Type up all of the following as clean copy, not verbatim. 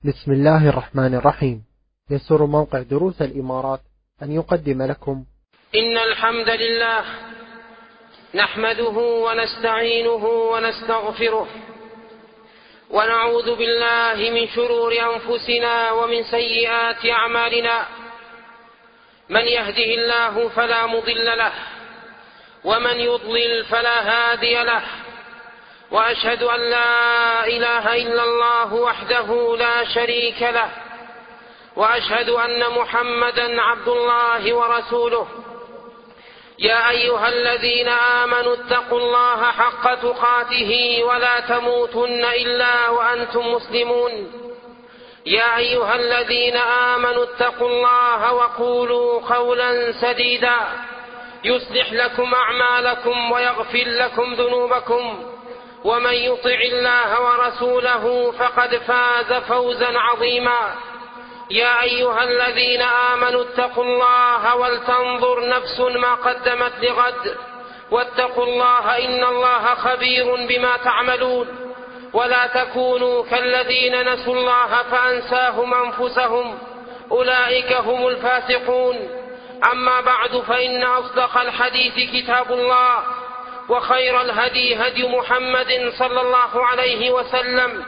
بسم الله الرحمن الرحيم. يسر موقع دروس الإمارات أن يقدم لكم إن الحمد لله نحمده ونستعينه ونستغفره ونعوذ بالله من شرور أنفسنا ومن سيئات أعمالنا. من يهده الله فلا مضل له ومن يضلل فلا هادي له، وأشهد أن لا إله إلا الله وحده لا شريك له، وأشهد أن محمدا عبد الله ورسوله. يا أيها الذين آمنوا اتقوا الله حق تقاته ولا تموتن إلا وأنتم مسلمون. يا أيها الذين آمنوا اتقوا الله وقولوا قولا سديدا يصلح لكم أعمالكم ويغفر لكم ذنوبكم، ومن يطع الله ورسوله فقد فاز فوزا عظيما. يا أيها الذين آمنوا اتقوا الله ولتنظر نفس ما قدمت لغد، واتقوا الله إن الله خبير بما تعملون. ولا تكونوا كالذين نسوا الله فأنساهم أنفسهم، أولئك هم الفاسقون. أما بعد، فإن أصدق الحديث كتاب الله، وخير الهدي هدي محمد صلى الله عليه وسلم،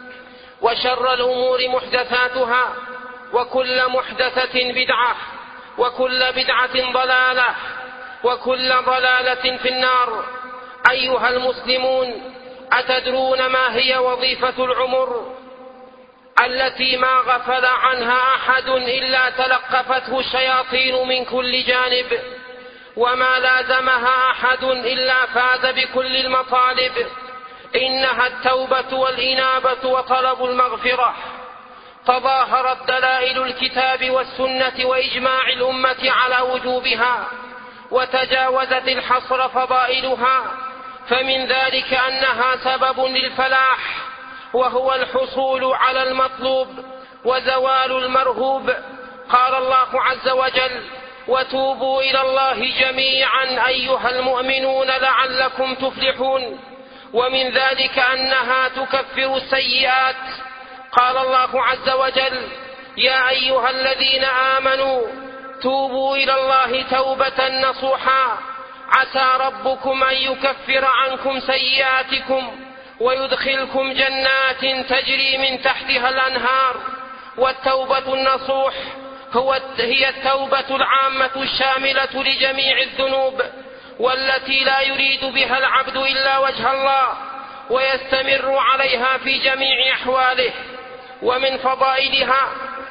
وشر الأمور محدثاتها، وكل محدثة بدعة، وكل بدعة ضلالة، وكل ضلالة في النار. أيها المسلمون، أتدرون ما هي وظيفة العمر التي ما غفل عنها أحد إلا تلقفته الشياطين من كل جانب، وما لازمها أحد إلا فاز بكل المطالب؟ إنها التوبة والإنابة وطلب المغفرة. تظاهرت دلائل الكتاب والسنة وإجماع الأمة على وجوبها، وتجاوزت الحصر فضائلها. فمن ذلك أنها سبب للفلاح، وهو الحصول على المطلوب وزوال المرهوب. قال الله عز وجل: وتوبوا إلى الله جميعا أيها المؤمنون لعلكم تفلحون. ومن ذلك أنها تكفر السيئات. قال الله عز وجل: يا أيها الذين آمنوا توبوا إلى الله توبة نصوحا عسى ربكم أن يكفر عنكم سيئاتكم ويدخلكم جنات تجري من تحتها الأنهار. والتوبة النصوح هي التوبة العامة الشاملة لجميع الذنوب، والتي لا يريد بها العبد إلا وجه الله، ويستمر عليها في جميع أحواله. ومن فضائلها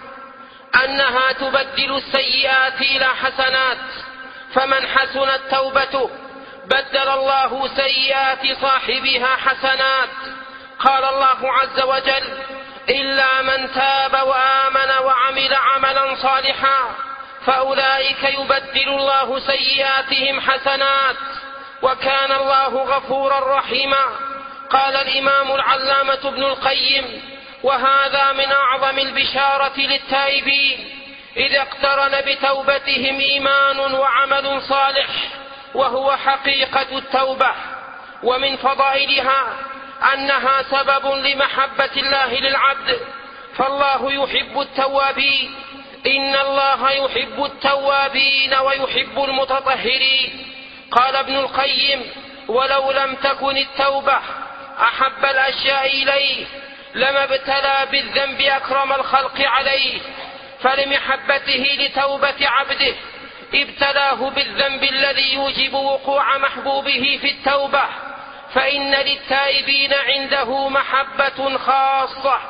أنها تبدل السيئات إلى حسنات، فمن حسنت توبته بدل الله سيئات صاحبها حسنات. قال الله عز وجل: إلا من تاب وآمن وعمل عملا صالحا فأولئك يبدل الله سيئاتهم حسنات، وكان الله غفورا رحيما. قال الإمام العلامة ابن القيم: وهذا من أعظم البشارة للتائبين، إذا اقترن بتوبتهم إيمان وعمل صالح، وهو حقيقة التوبة. ومن فضائلها أنها سبب لمحبة الله للعبد، فالله يحب التوابين. إن الله يحب التوابين ويحب المتطهرين. قال ابن القيم: ولو لم تكن التوبة أحب الأشياء إليه لما ابتلى بالذنب أكرم الخلق عليه، فلمحبته لتوبة عبده ابتلاه بالذنب الذي يوجب وقوع محبوبه في التوبة، فإن للتائبين عنده محبة خاصة.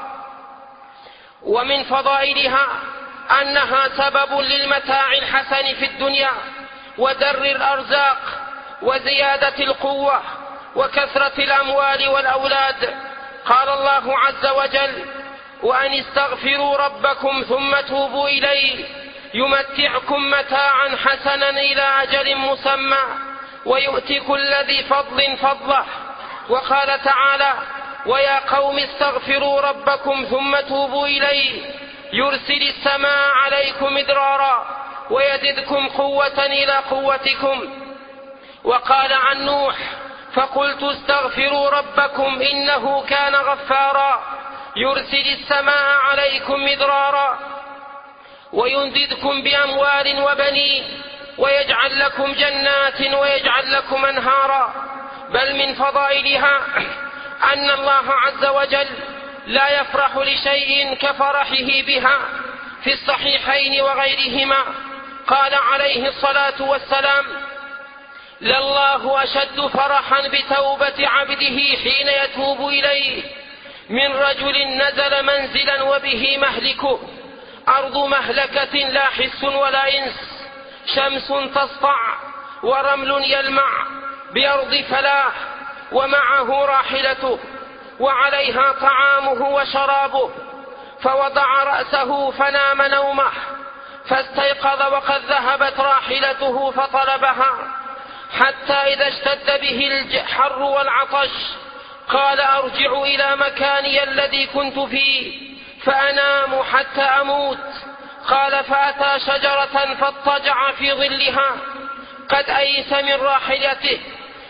ومن فضائلها أنها سبب للمتاع الحسن في الدنيا، ودر الأرزاق، وزيادة القوة، وكثرة الأموال والأولاد. قال الله عز وجل: وأن استغفروا ربكم ثم توبوا إليه يمتعكم متاعا حسنا إلى أجل مسمى ويؤتي كل ذي فضل فضله. وقال تعالى: ويا قوم استغفروا ربكم ثم توبوا إليه يرسل السماء عليكم مدرارا ويزدكم قوة إلى قوتكم. وقال عن نوح: فقلت استغفروا ربكم إنه كان غفارا يرسل السماء عليكم مدرارا ويمددكم بأموال وبنين ويجعل لكم جنات ويجعل لكم أنهارا. بل من فضائلها أن الله عز وجل لا يفرح لشيء كفرحه بها. في الصحيحين وغيرهما قال عليه الصلاة والسلام: لله أشد فرحا بتوبة عبده حين يتوب إليه من رجل نزل منزلا وبه مهلكه، أرض مهلكة لا حس ولا إنس، شمس تسطع ورمل يلمع بأرض فلاح، ومعه راحلته وعليها طعامه وشرابه، فوضع رأسه فنام نومه، فاستيقظ وقد ذهبت راحلته فطلبها، حتى إذا اشتد به الحر والعطش قال: أرجع إلى مكاني الذي كنت فيه فأنام حتى أموت. قال: فأتى شجرة فاضطجع في ظلها قد أيس من راحلته،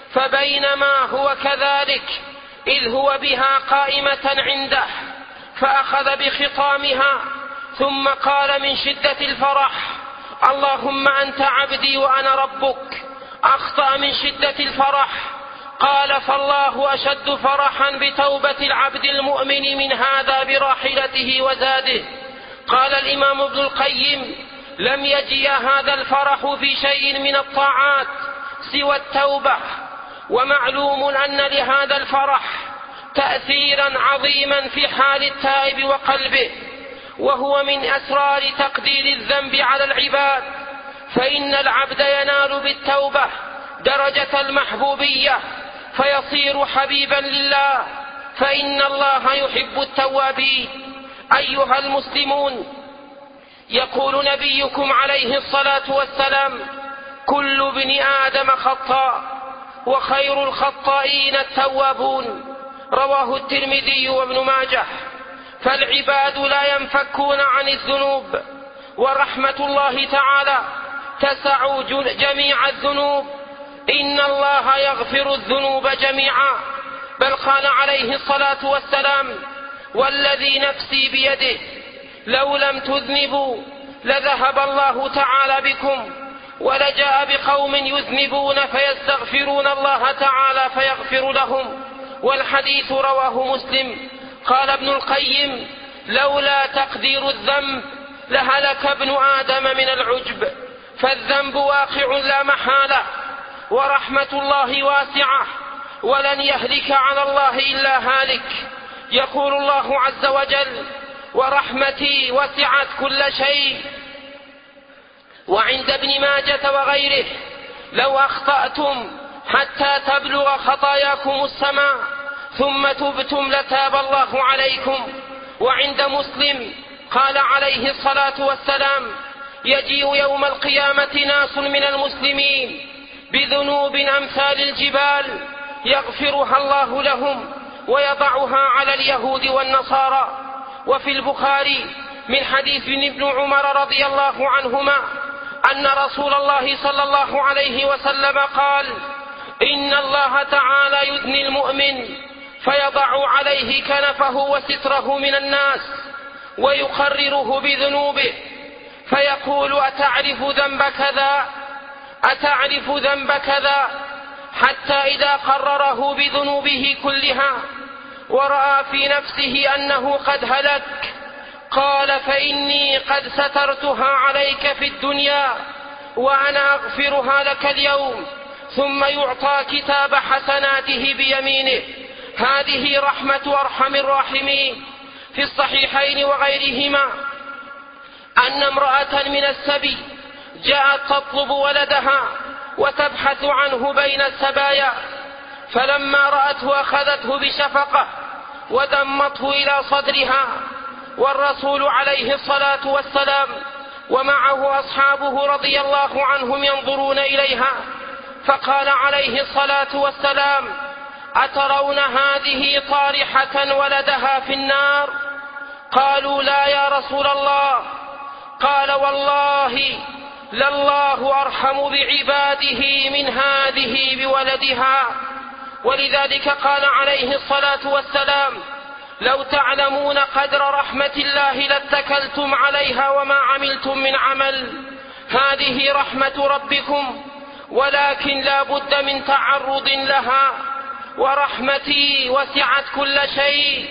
فبينما هو كذلك إذ هو بها قائمة عنده، فأخذ بخطامها ثم قال من شدة الفرح: اللهم أنت عبدي وأنا ربك. أخطأ من شدة الفرح. قال: فالله أشد فرحا بتوبة العبد المؤمن من هذا براحلته وزاده. قال الإمام ابن القيم: لم يجي هذا الفرح في شيء من الطاعات سوى التوبة. ومعلوم أن لهذا الفرح تأثيرا عظيما في حال التائب وقلبه، وهو من أسرار تقدير الذنب على العباد، فإن العبد ينال بالتوبة درجة المحبوبية فيصير حبيبا لله، فإن الله يحب التوابين. أيها المسلمون، يقول نبيكم عليه الصلاة والسلام: كل ابن آدم خطاء وخير الخطائين التوابون. رواه الترمذي وابن ماجه. فالعباد لا ينفكون عن الذنوب، ورحمة الله تعالى تسع جميع الذنوب. إن الله يغفر الذنوب جميعا. بل قال عليه الصلاة والسلام: والذي نفسي بيده لو لم تذنبوا لذهب الله تعالى بكم، ولجاء بقوم يذنبون فيستغفرون الله تعالى فيغفر لهم. والحديث رواه مسلم. قال ابن القيم: لولا تقدير الذنب لهلك ابن آدم من العجب، فالذنب واقع لا محالة، ورحمة الله واسعة، ولن يهلك على الله إلا هالك. يقول الله عز وجل: ورحمتي وسعت كل شيء. وعند ابن ماجة وغيره: لو أخطأتم حتى تبلغ خطاياكم السماء ثم تبتم لتاب الله عليكم. وعند مسلم قال عليه الصلاة والسلام: يجيء يوم القيامة ناس من المسلمين بذنوب أمثال الجبال يغفرها الله لهم ويضعها على اليهود والنصارى. وفي البخاري من حديث ابن عمر رضي الله عنهما أن رسول الله صلى الله عليه وسلم قال: إن الله تعالى يدني المؤمن فيضع عليه كنفه وستره من الناس ويقرره بذنوبه، فيقول: أتعرف ذنب كذا؟ أتعرف ذنب كذا؟ حتى إذا قرره بذنوبه كلها ورأى في نفسه أنه قد هلك قال: فإني قد سترتها عليك في الدنيا وأنا أغفرها لك اليوم. ثم يعطى كتاب حسناته بيمينه. هذه رحمة أرحم الراحمين. في الصحيحين وغيرهما أن امرأة من السبي جاءت تطلب ولدها وتبحث عنه بين السبايا، فلما رأته أخذته بشفقة ودمته إلى صدرها، والرسول عليه الصلاة والسلام ومعه أصحابه رضي الله عنهم ينظرون إليها، فقال عليه الصلاة والسلام: أترون هذه طارحة ولدها في النار؟ قالوا: لا يا رسول الله. قال: والله لله أرحم بعباده من هذه بولدها. ولذلك قال عليه الصلاة والسلام: لو تعلمون قدر رحمة الله لاتكلتم عليها وما عملتم من عمل. هذه رحمة ربكم، ولكن لا بد من تعرض لها. ورحمتي وسعت كل شيء،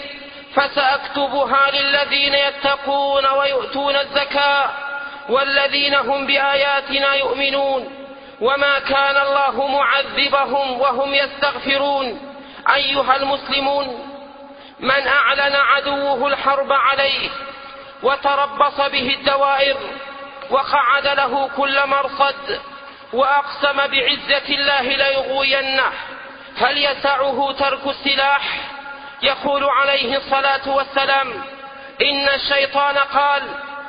فسأكتبها للذين يتقون ويؤتون الزكاة والذين هم بآياتنا يؤمنون. وما كان الله معذبهم وهم يستغفرون. أيها المسلمون، من أعلن عدوه الحرب عليه وتربص به الدوائر وقعد له كل مرصد وأقسم بعزة الله ليغوينه، هل يسعه ترك السلاح؟ يقول عليه الصلاة والسلام: إن الشيطان قال: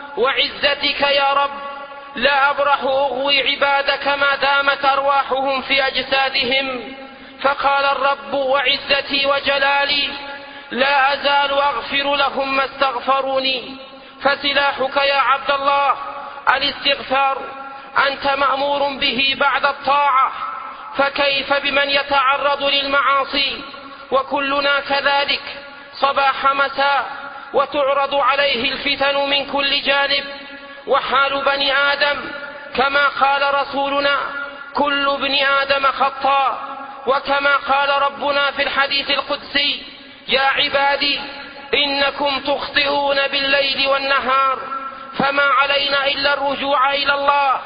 وعزتك يا رب لا أبرح أغوي عبادك ما دامت أرواحهم في أجسادهم. فقال الرب: وعزتي وجلالي لا أزال أغفر لهم ما استغفروني. فسلاحك يا عبد الله الاستغفار، أنت مأمور به بعد الطاعة، فكيف بمن يتعرض للمعاصي؟ وكلنا كذلك صباح مساء، وتعرض عليه الفتن من كل جانب. وحال بني آدم كما قال رسولنا: كل ابن آدم خطاء. وكما قال ربنا في الحديث القدسي: يا عبادي إنكم تخطئون بالليل والنهار، فما علينا إلا الرجوع إلى الله،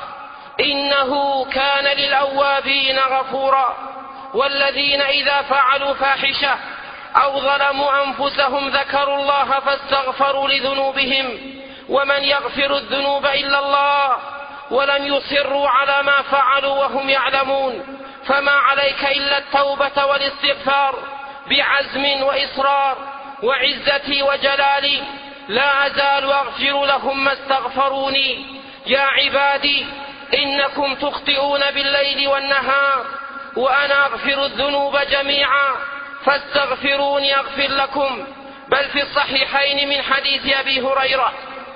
إنه كان للأوابين غفورا. والذين إذا فعلوا فاحشة أو ظلموا أنفسهم ذكروا الله فاستغفروا لذنوبهم، ومن يغفر الذنوب إلا الله، ولم يصروا على ما فعلوا وهم يعلمون. فما عليك إلا التوبة والاستغفار بعزم وإصرار. وعزتي وجلالي لا أزال أغفر لهم ما استغفروني. يا عبادي إنكم تخطئون بالليل والنهار، وأنا أغفر الذنوب جميعا، فاستغفروني أغفر لكم. بل في الصحيحين من حديث أبي هريرة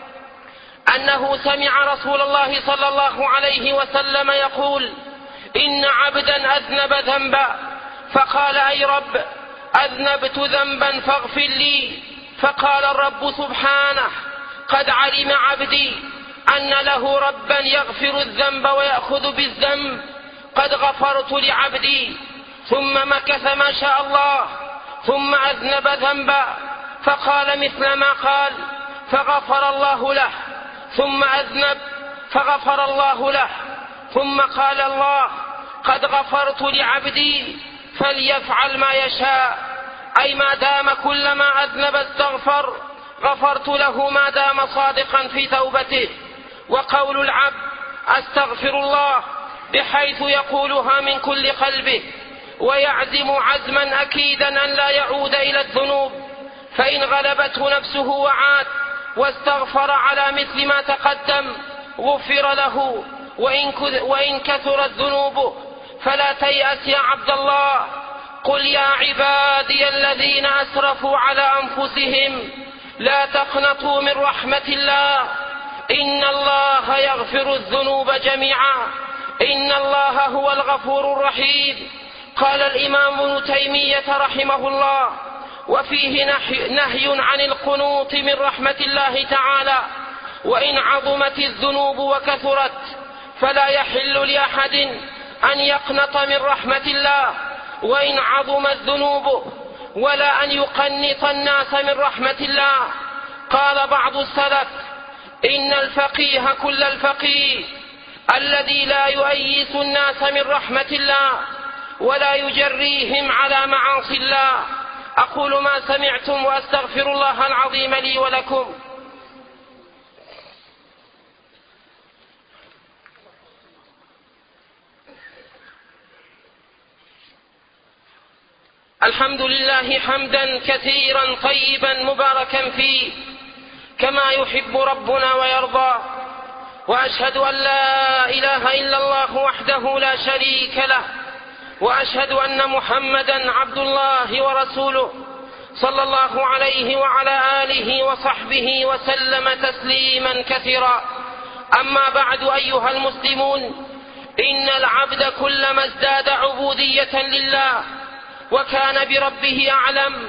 أنه سمع رسول الله صلى الله عليه وسلم يقول: إن عبدا أذنب ذنبا، فقال: أي رب، أذنبت ذنبا فاغفر لي. فقال الرب سبحانه: قد علم عبدي أن له ربا يغفر الذنب ويأخذ بالذنب، قد غفرت لعبدي. ثم مكث ما شاء الله، ثم أذنب ذنبا فقال مثل ما قال، فغفر الله له. ثم أذنب فغفر الله له. ثم قال الله: قد غفرت لعبدي فليفعل ما يشاء، أي ما دام كلما أذنب استغفر، غفرت له ما دام صادقا في توبته. وقول العبد أستغفر الله بحيث يقولها من كل قلبه، ويعزم عزما أكيدا أن لا يعود إلى الذنوب، فإن غلبته نفسه وعاد واستغفر على مثل ما تقدم غفر له، وإن كثرت ذنوبه. فلا تيأس يا عبد الله. قل يا عبادي الذين أسرفوا على أنفسهم لا تقنطوا من رحمة الله، إن الله يغفر الذنوب جميعا، إن الله هو الغفور الرحيم. قال الإمام ابن تيمية رحمه الله: وفيه نهي عن القنوط من رحمة الله تعالى، وإن عظمت الذنوب وكثرت فلا يحل لأحد أن يقنط من رحمة الله وإن عظمت ذنوبه، ولا أن يقنط الناس من رحمة الله. قال بعض السلف: إن الفقيه كل الفقيه الذي لا يؤيس الناس من رحمة الله ولا يجريهم على معاصي الله. أقول ما سمعتم وأستغفر الله العظيم لي ولكم. الحمد لله حمدا كثيرا طيبا مباركا فيه كما يحب ربنا ويرضى، وأشهد أن لا إله إلا الله وحده لا شريك له، وأشهد أن محمدا عبد الله ورسوله صلى الله عليه وعلى آله وصحبه وسلم تسليما كثيرا. أما بعد أيها المسلمون، إن العبد كلما ازداد عبودية لله وكان بربه أعلم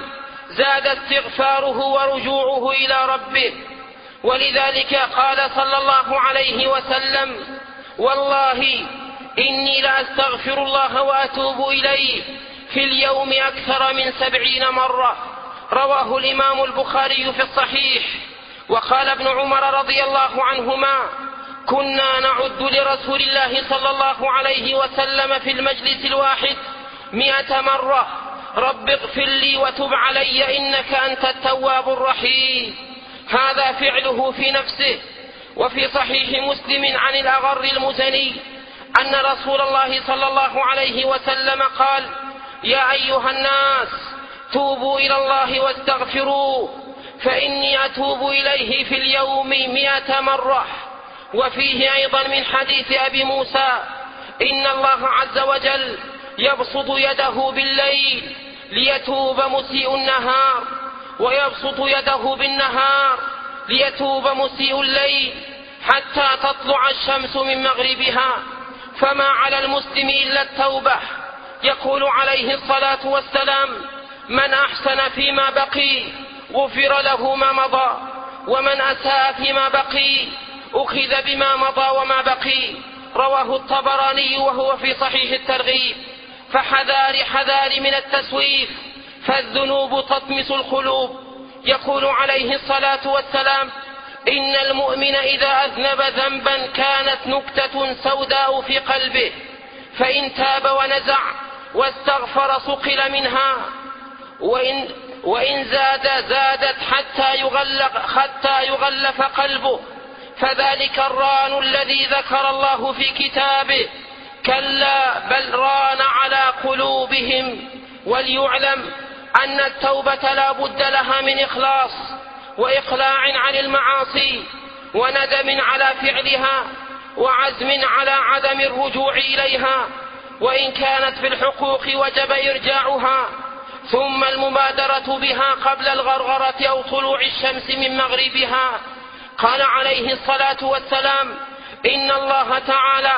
زاد استغفاره ورجوعه إلى ربه. ولذلك قال صلى الله عليه وسلم: والله إني لأستغفر الله وأتوب إليه في اليوم أكثر من 70 مرة. رواه الإمام البخاري في الصحيح. وقال ابن عمر رضي الله عنهما: كنا نعد لرسول الله صلى الله عليه وسلم في المجلس الواحد 100 مرة: رب اغفر لي وتب علي إنك أنت التواب الرحيم. هذا فعله في نفسه. وفي صحيح مسلم عن الأغر المزني أن رسول الله صلى الله عليه وسلم قال: يا أيها الناس توبوا إلى الله واستغفروه فإني أتوب إليه في اليوم 100 مرة. وفيه أيضا من حديث أبي موسى: إن الله عز وجل يبسط يده بالليل ليتوب مسيء النهار، ويبسط يده بالنهار ليتوب مسيء الليل، حتى تطلع الشمس من مغربها، فما على المسلم إلا التوبة. يقول عليه الصلاة والسلام: من أحسن فيما بقي غفر له ما مضى، ومن أساء فيما بقي أخذ بما مضى وما بقي. رواه الطبراني وهو في صحيح الترغيب. فحذار من التسويف، فالذنوب تطمس القلوب. يقول عليه الصلاة والسلام: إن المؤمن إذا أذنب ذنبا كانت نكتة سوداء في قلبه، فإن تاب ونزع واستغفر صقل منها، وإن زادت حتى يغلف قلبه، فذلك الران الذي ذكر الله في كتابه: كلا بل ران على قلوبهم. وليعلم أن التوبة لا بد لها من إخلاص وإقلاع عن المعاصي، وندم على فعلها، وعزم على عدم الرجوع إليها. وإن كانت في الحقوق وجب إرجاعها، ثم المبادرة بها قبل الغرغرة أو طلوع الشمس من مغربها. قال عليه الصلاة والسلام: إن الله تعالى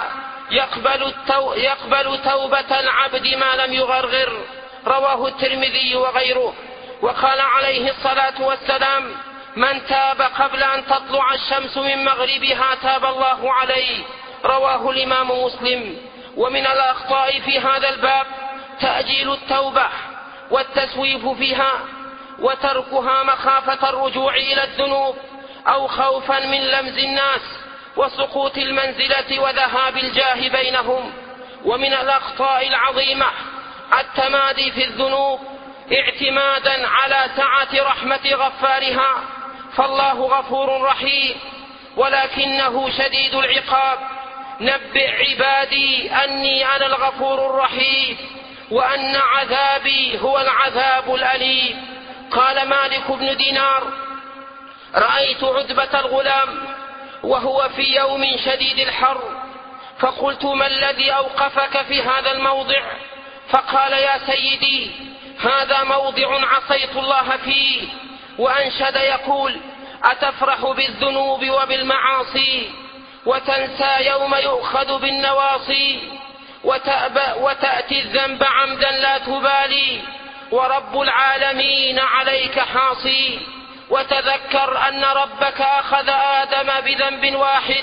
يقبل توبة العبد ما لم يغرغر. رواه الترمذي وغيره. وقال عليه الصلاة والسلام: من تاب قبل أن تطلع الشمس من مغربها تاب الله عليه. رواه الإمام مسلم. ومن الأخطاء في هذا الباب تأجيل التوبة والتسويف فيها، وتركها مخافة الرجوع إلى الذنوب، أو خوفا من لمز الناس وسقوط المنزلة وذهاب الجاه بينهم. ومن الأخطاء العظيمة التمادي في الذنوب اعتمادا على سعة رحمة غفارها، فالله غفور رحيم ولكنه شديد العقاب. نبئ عبادي أني أنا الغفور الرحيم، وأن عذابي هو العذاب الأليم. قال مالك بن دينار: رأيت عتبة الغلام وهو في يوم شديد الحر، فقلت: ما الذي أوقفك في هذا الموضع؟ فقال: يا سيدي، هذا موضع عصيت الله فيه. وأنشد يقول: أتفرح بالذنوب وبالمعاصي وتنسى يوم يؤخذ بالنواصي، وتأتي الذنب عمدا لا تبالي، ورب العالمين عليك حاصي. وتذكر أن ربك أخذ آدم بذنب واحد،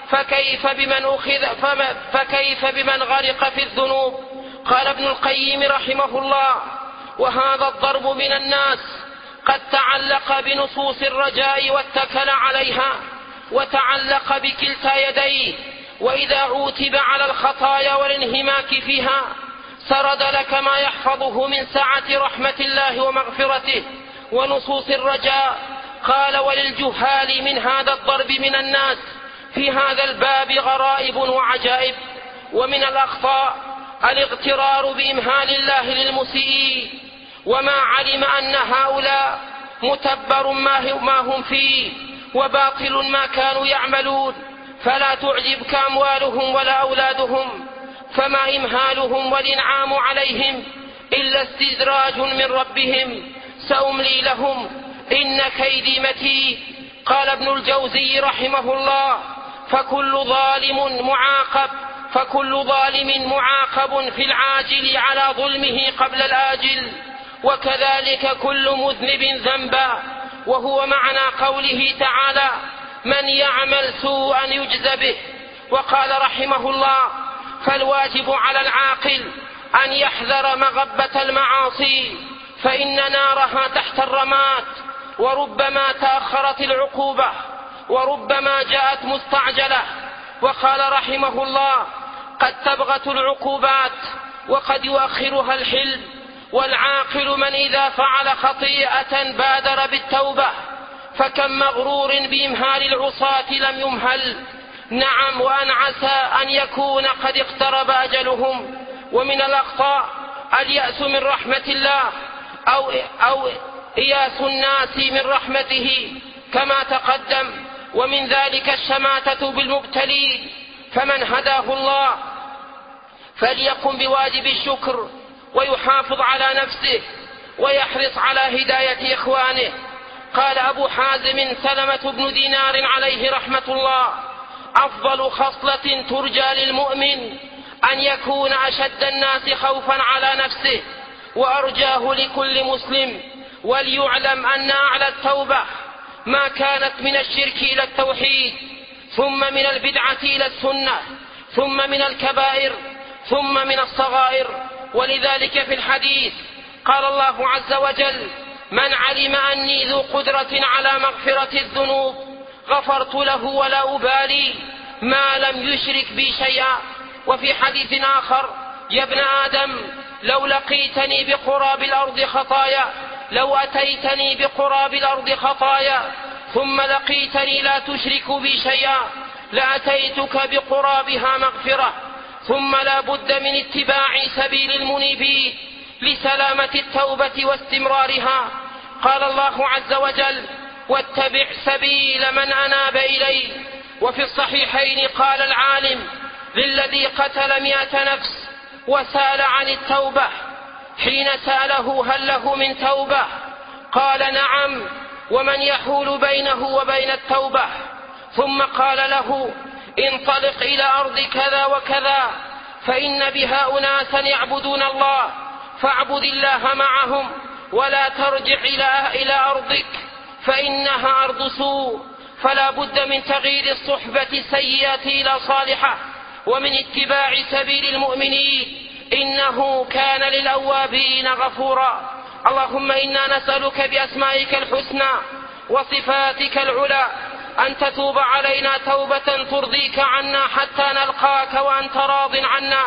فكيف بمن غرق في الذنوب. قال ابن القيم رحمه الله: وهذا الضرب من الناس قد تعلق بنصوص الرجاء واتكل عليها، وتعلق بكلتا يديه، وإذا عوتب على الخطايا والانهماك فيها سرد لك ما يحفظه من سعة رحمة الله ومغفرته ونصوص الرجاء. قال: وللجهال من هذا الضرب من الناس في هذا الباب غرائب وعجائب. ومن الأخطاء الاغترار بإمهال الله للمسيئين، وما علم أن هؤلاء متبر ما هم فيه وباطل ما كانوا يعملون، فلا تعجبك أموالهم ولا أولادهم، فما إمهالهم والإنعام عليهم إلا استدراج من ربهم، سأملي لهم إن كيدي متين. قال ابن الجوزي رحمه الله: فكل ظالم معاقب في العاجل على ظلمه قبل الآجل، وكذلك كل مذنب ذنبا، وهو معنى قوله تعالى: من يعمل سوءا يجز به. وقال رحمه الله: فالواجب على العاقل أن يحذر مغبة المعاصي، فإن نارها تحت الرماد، وربما تأخرت العقوبة، وربما جاءت مستعجلة. وقال رحمه الله: قد تبغت العقوبات وقد يؤخرها الحلم، والعاقل من إذا فعل خطيئة بادر بالتوبة، فكم مغرور بإمهال العصاة لم يمهل. نعم، وأن عسى أن يكون قد اقترب أجلهم. ومن الأخطاء اليأس من رحمة الله أو إياس الناس من رحمته كما تقدم، ومن ذلك الشماتة بالمبتلين. فمن هداه الله فليقم بواجب الشكر ويحافظ على نفسه ويحرص على هداية إخوانه. قال أبو حازم سلمة بن دينار عليه رحمة الله: أفضل خصلة ترجى للمؤمن أن يكون أشد الناس خوفا على نفسه وأرجاه لكل مسلم. وليعلم أن أعلى التوبة ما كانت من الشرك إلى التوحيد، ثم من البدعة إلى السنة، ثم من الكبائر، ثم من الصغائر. ولذلك في الحديث قال الله عز وجل: من علم أني ذو قدرة على مغفرة الذنوب غفرت له ولا أبالي ما لم يشرك بي شيئا. وفي حديث آخر: يا ابن آدم لو لقيتني بقراب الأرض خطايا، لو أتيتني بقراب الأرض خطايا ثم لقيتني لا تشرك بي شيئا لأتيتك بقرابها مغفرة. ثم لا بد من اتباع سبيل المنيبين لسلامة التوبة واستمرارها. قال الله عز وجل: واتبع سبيل من أناب إلي. وفي الصحيحين قال العالم للذي قتل 100 نفس وسأل عن التوبة حين سأله: هل له من توبة؟ قال: نعم، ومن يحول بينه وبين التوبة؟ ثم قال له: انطلق إلى أرض كذا وكذا فإن بها أناسا يعبدون الله، فاعبد الله معهم ولا ترجع إلى أرضك فإنها أرض سوء. فلا بد من تغيير الصحبة السيئة إلى صالحة، ومن اتباع سبيل المؤمنين، إنه كان للأوابين غفورا. اللهم إنا نسألك بأسمائك الحسنى وصفاتك العلى أن تتوب علينا توبة ترضيك عنا حتى نلقاك وأنت راض عنا.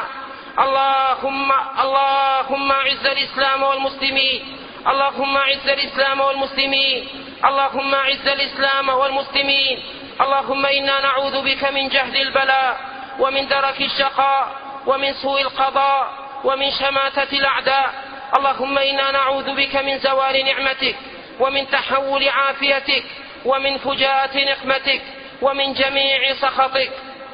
اللهم أعز الإسلام والمسلمين، اللهم أعز الإسلام والمسلمين، اللهم أعز الإسلام والمسلمين. اللهم إنا نعوذ بك من جهد البلاء ومن درك الشقاء ومن سوء القضاء ومن شماتة الأعداء. اللهم إنا نعوذ بك من زوال نعمتك ومن تحول عافيتك ومن فجاءة نقمتك ومن جميع سخطك.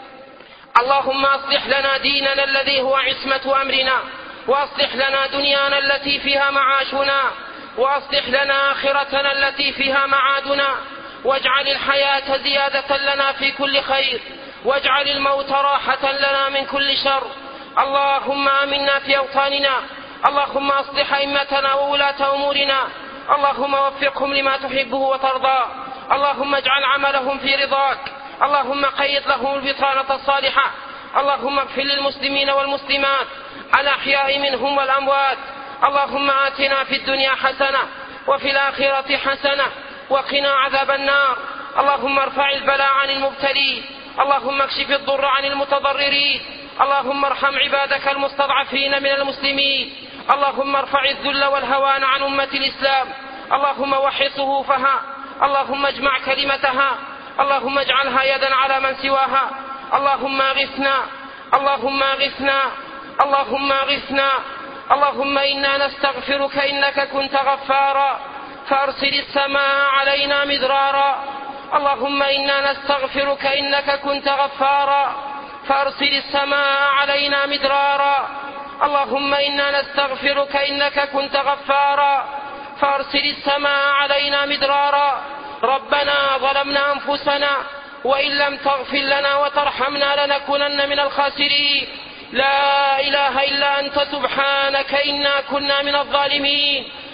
اللهم أصلح لنا ديننا الذي هو عصمة أمرنا، وأصلح لنا دنيانا التي فيها معاشنا، وأصلح لنا آخرتنا التي فيها معادنا، واجعل الحياة زيادة لنا في كل خير، واجعل الموت راحة لنا من كل شر. اللهم آمنا في أوطاننا، اللهم أصلح أئمتنا وولاة أمورنا، اللهم وفقهم لما تحبه وترضى، اللهم اجعل عملهم في رضاك، اللهم قيض لهم البطانة الصالحة. اللهم اغفر للمسلمين والمسلمات الأحياء منهم والأموات. اللهم آتنا في الدنيا حسنة وفي الآخرة حسنة وقنا عذاب النار. اللهم ارفع البلاء عن المبتلين، اللهم اكشف الضر عن المتضررين، اللهم ارحم عبادك المستضعفين من المسلمين، اللهم ارفع الذل والهوان عن أمة الإسلام، اللهم وحد صفوفها، اللهم اجمع كلمتها، اللهم اجعلها يدا على من سواها. اللهم اغثنا، اللهم اغثنا، اللهم اغثنا. اللهم إنا نستغفرك إنك كنت غفارا فأرسل السماء علينا مدرارا. اللهم إنا نستغفرك إنك كنت غفارا فأرسل السماء علينا مدرارا. اللهم إنا نستغفرك إنك كنت غفارا فأرسل السماء علينا مدرارا. ربنا ظلمنا أنفسنا وإن لم تغفر لنا وترحمنا لنكونن من الخاسرين. لا إله إلا أنت سبحانك إنا كنا من الظالمين.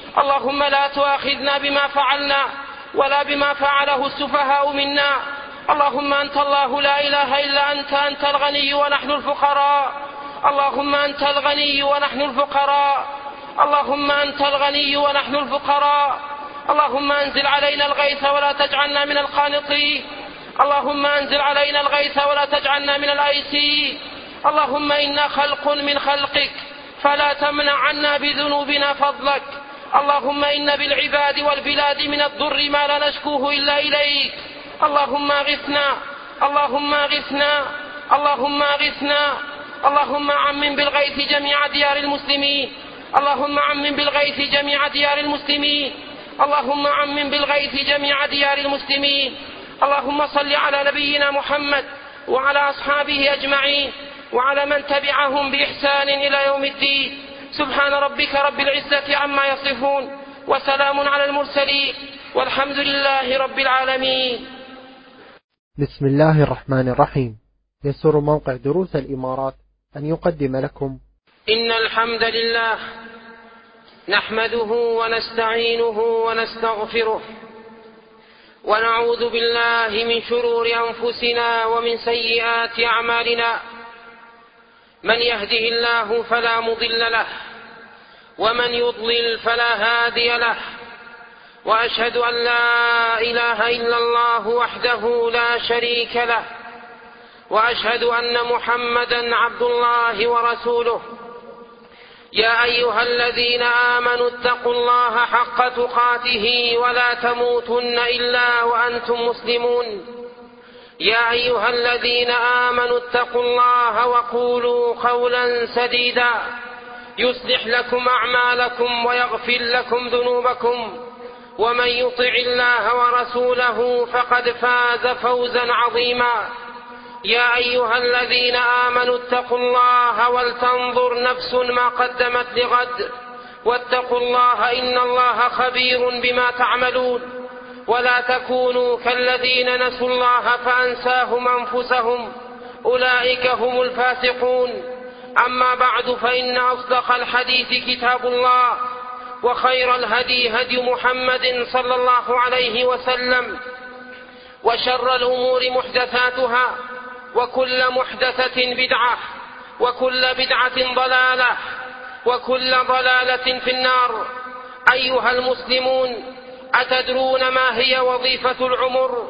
اللهم لا تؤاخذنا بما فعلنا ولا بما فعله السفهاء منا. اللهم أنت الله لا إله إلا أنت الغني ونحن الفقراء. اللهم أنت الغني ونحن الفقراء. اللهم أنت الغني ونحن الفقراء. اللهم أنزل علينا الغيث ولا تجعلنا من القانطين. اللهم أنزل علينا الغيث ولا تجعلنا من الآيسين. اللهم إنا خلق من خلقك فلا تمنع عنا بذنوبنا فضلك. اللهم إن بالعباد والبلاد من الضر ما لا نشكوه إلا إليك. اللهم أغثنا، اللهم أغثنا، اللهم أغثنا. اللهم عمم بالغيث جميع ديار المسلمين. اللهم عمم بالغيث جميع ديار المسلمين. اللهم عمم بالغيث جميع ديار المسلمين. اللهم صل على نبينا محمد وعلى أصحابه أجمعين وعلى من تبعهم بإحسان إلى يوم الدين. سبحان ربك رب العزة عما يصفون وسلام على المرسلين والحمد لله رب العالمين. بسم الله الرحمن الرحيم. يسر موقع دروس الإمارات أن يقدم لكم إن الحمد لله نحمده ونستعينه ونستغفره ونعوذ بالله من شرور أنفسنا ومن سيئات أعمالنا. من يهده الله فلا مضل له ومن يضلل فلا هادي له. وأشهد أن لا إله إلا الله وحده لا شريك له وأشهد أن محمدا عبد الله ورسوله. يا أيها الذين آمنوا اتقوا الله حق تقاته ولا تموتن إلا وأنتم مسلمون. يا أيها الذين آمنوا اتقوا الله وقولوا قولا سديدا يصلح لكم أعمالكم ويغفر لكم ذنوبكم ومن يطع الله ورسوله فقد فاز فوزا عظيما. يا أيها الذين آمنوا اتقوا الله ولتنظر نفس ما قدمت لغد واتقوا الله إن الله خبير بما تعملون. ولا تكونوا كالذين نسوا الله فأنساهم أنفسهم أولئك هم الفاسقون. أما بعد فإن أصدق الحديث كتاب الله وخير الهدي هدي محمد صلى الله عليه وسلم وشر الأمور محدثاتها وكل محدثة بدعة وكل بدعة ضلالة وكل ضلالة في النار. أيها المسلمون، أتدرون ما هي وظيفة العمر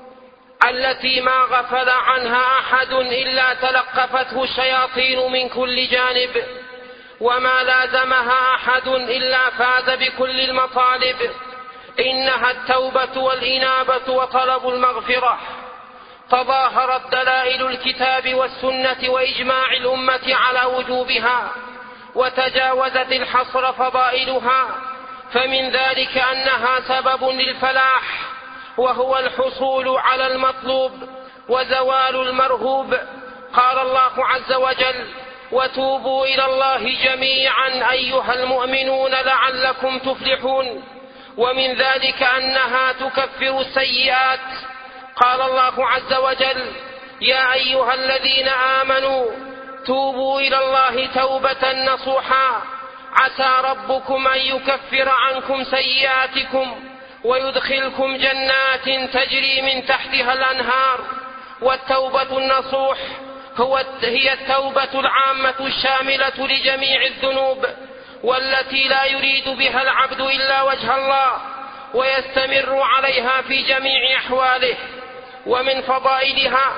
التي ما غفل عنها أحد إلا تلقفته الشياطين من كل جانب وما لازمها أحد إلا فاز بكل المطالب؟ إنها التوبة والإنابة وطلب المغفرة. تظاهرت دلائل الكتاب والسنة وإجماع الأمة على وجوبها وتجاوزت الحصر فضائلها. فمن ذلك أنها سبب للفلاح وهو الحصول على المطلوب وزوال المرهوب. قال الله عز وجل: وتوبوا إلى الله جميعا أيها المؤمنون لعلكم تفلحون. ومن ذلك أنها تكفر السيئات. قال الله عز وجل: يا أيها الذين آمنوا توبوا إلى الله توبة نصوحا عسى ربكم أن يكفر عنكم سيئاتكم ويدخلكم جنات تجري من تحتها الأنهار. والتوبة النصوح هي التوبة العامة الشاملة لجميع الذنوب والتي لا يريد بها العبد إلا وجه الله ويستمر عليها في جميع أحواله. ومن فضائلها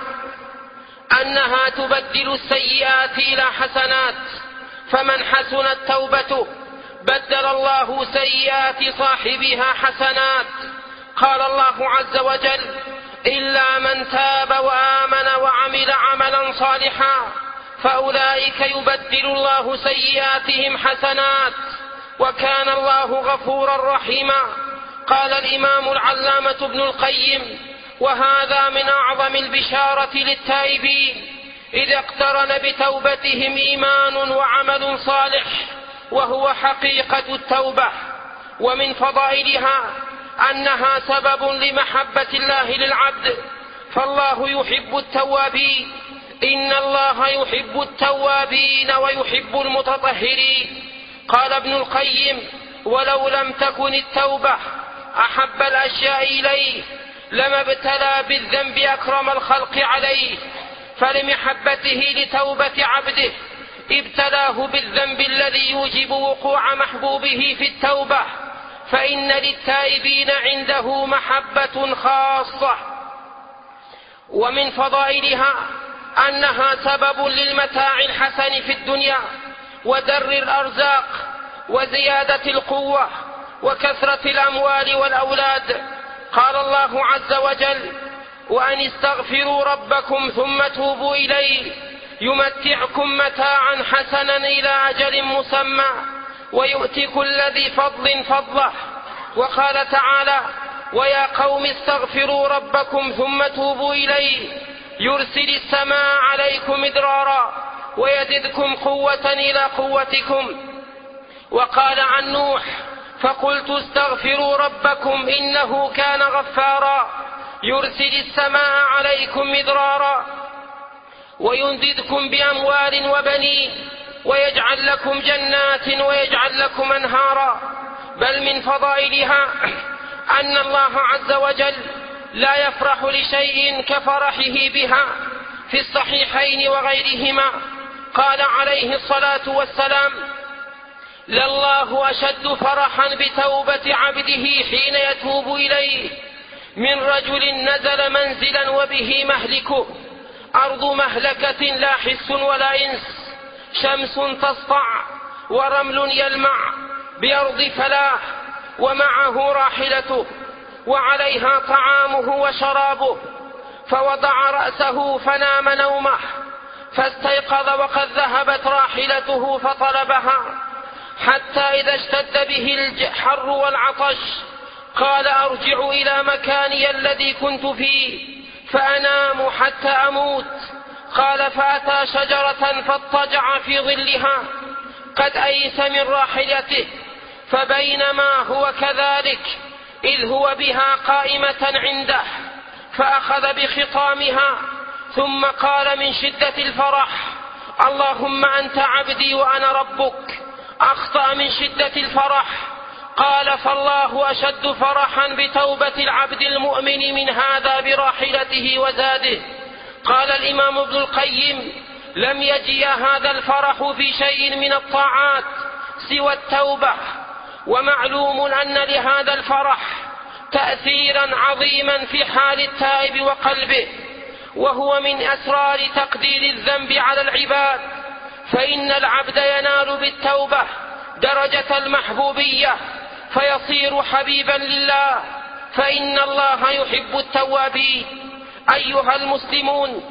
أنها تبدل السيئات إلى حسنات. فمن حسنت توبته بدل الله سيئات صاحبها حسنات. قال الله عز وجل: إلا من تاب وآمن وعمل عملا صالحا فأولئك يبدل الله سيئاتهم حسنات وكان الله غفورا رحيما. قال الإمام العلامة ابن القيم: وهذا من أعظم البشارة للتائبين إذا اقترن بتوبتهم إيمان وعمل صالح وهو حقيقة التوبة. ومن فضائلها أنها سبب لمحبة الله للعبد، فالله يحب التوابين. إن الله يحب التوابين ويحب المتطهرين. قال ابن القيم: ولو لم تكن التوبة أحب الأشياء إليه لما ابتلى بالذنب أكرم الخلق عليه، فلمحبته لتوبة عبده ابتلاه بالذنب الذي يوجب وقوع محبوبه في التوبة، فإن للتائبين عنده محبة خاصة. ومن فضائلها أنها سبب للمتاع الحسن في الدنيا ودر الأرزاق وزيادة القوة وكثرة الأموال والأولاد. قال الله عز وجل: وأن استغفروا ربكم ثم توبوا إليه يمتعكم متاعا حسنا إلى أجل مسمى ويؤتي كل ذي فضل فضله. وقال تعالى: ويا قوم استغفروا ربكم ثم توبوا إليه يرسل السماء عليكم مدرارا ويزدكم قوة إلى قوتكم. وقال عن نوح: فقلت استغفروا ربكم إنه كان غفارا يرسل السماء عليكم مدرارا ويمددكم بأموال وبنين ويجعل لكم جنات ويجعل لكم أنهارا. بل من فضائلها أن الله عز وجل لا يفرح لشيء كفرحه بها. في الصحيحين وغيرهما قال عليه الصلاة والسلام: لله أشد فرحا بتوبة عبده حين يتوب إليه من رجل نزل منزلا وبه مهلكه، أرض مهلكة لا حس ولا إنس، شمس تسطع ورمل يلمع بأرض فلاح ومعه راحلته وعليها طعامه وشرابه، فوضع رأسه فنام نومه فاستيقظ وقد ذهبت راحلته فطلبها، حتى إذا اشتد به الحر والعطش قال: أرجع إلى مكاني الذي كنت فيه فأنام حتى أموت. قال: فأتى شجرة فاضطجع في ظلها قد أيس من راحلته، فبينما هو كذلك إذ هو بها قائمة عنده فأخذ بخطامها ثم قال من شدة الفرح: اللهم أنت عبدي وأنا ربك. أخطأ من شدة الفرح. قال: فالله أشد فرحا بتوبة العبد المؤمن من هذا براحلته وزاده. قال الإمام ابن القيم: لم يجي هذا الفرح في شيء من الطاعات سوى التوبة. ومعلوم أن لهذا الفرح تأثيرا عظيما في حال التائب وقلبه، وهو من أسرار تقدير الذنب على العباد، فإن العبد ينال بالتوبة درجة المحبوبية فيصير حبيبا لله، فإن الله يحب التوابين. أيها المسلمون،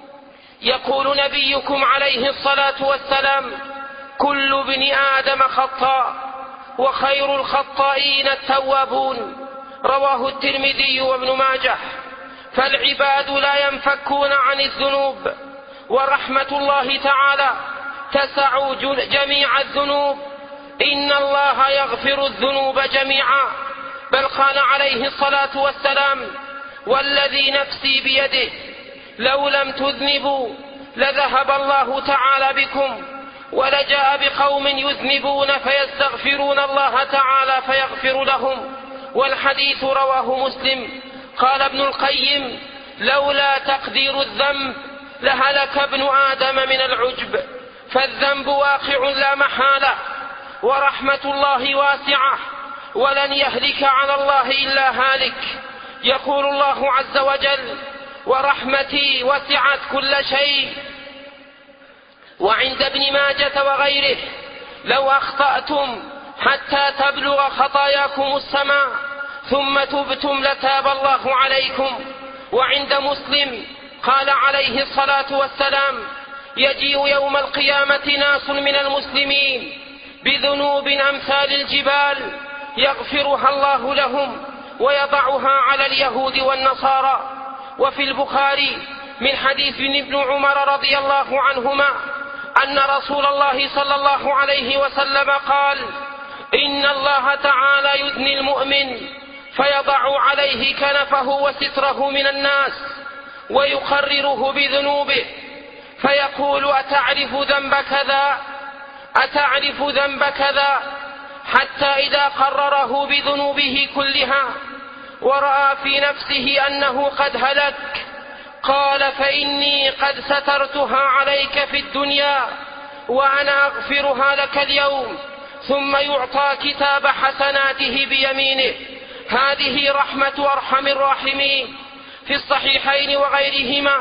يقول نبيكم عليه الصلاة والسلام: كل ابن آدم خطاء وخير الخطائين التوابون. رواه الترمذي وابن ماجه. فالعباد لا ينفكون عن الذنوب، ورحمة الله تعالى تسع جميع الذنوب. إن الله يغفر الذنوب جميعا. بل قال عليه الصلاة والسلام: والذي نفسي بيده لو لم تذنبوا لذهب الله تعالى بكم ولجاء بقوم يذنبون فيستغفرون الله تعالى فيغفر لهم. والحديث رواه مسلم. قال ابن القيم: لولا تقدير الذنب لهلك ابن آدم من العجب، فالذنب واقع لا محالة، ورحمة الله واسعة، ولن يهلك على الله إلا هالك. يقول الله عز وجل: ورحمتي وسعت كل شيء. وعند ابن ماجة وغيره: لو أخطأتم حتى تبلغ خطاياكم السماء ثم تبتم لتاب الله عليكم. وعند مسلم قال عليه الصلاة والسلام: يجيء يوم القيامة ناس من المسلمين بذنوب أمثال الجبال يغفرها الله لهم ويضعها على اليهود والنصارى. وفي البخاري من حديث ابن عمر رضي الله عنهما أن رسول الله صلى الله عليه وسلم قال: إن الله تعالى يدني المؤمن فيضع عليه كنفه وستره من الناس ويقرره بذنوبه فيقول: أتعرف ذنب كذا؟ أتعرف ذنب كذا؟ حتى إذا قرره بذنوبه كلها ورأى في نفسه أنه قد هلك قال: فإني قد سترتها عليك في الدنيا وأنا أغفرها لك اليوم. ثم يعطى كتاب حسناته بيمينه. هذه رحمة أرحم الراحمين. في الصحيحين وغيرهما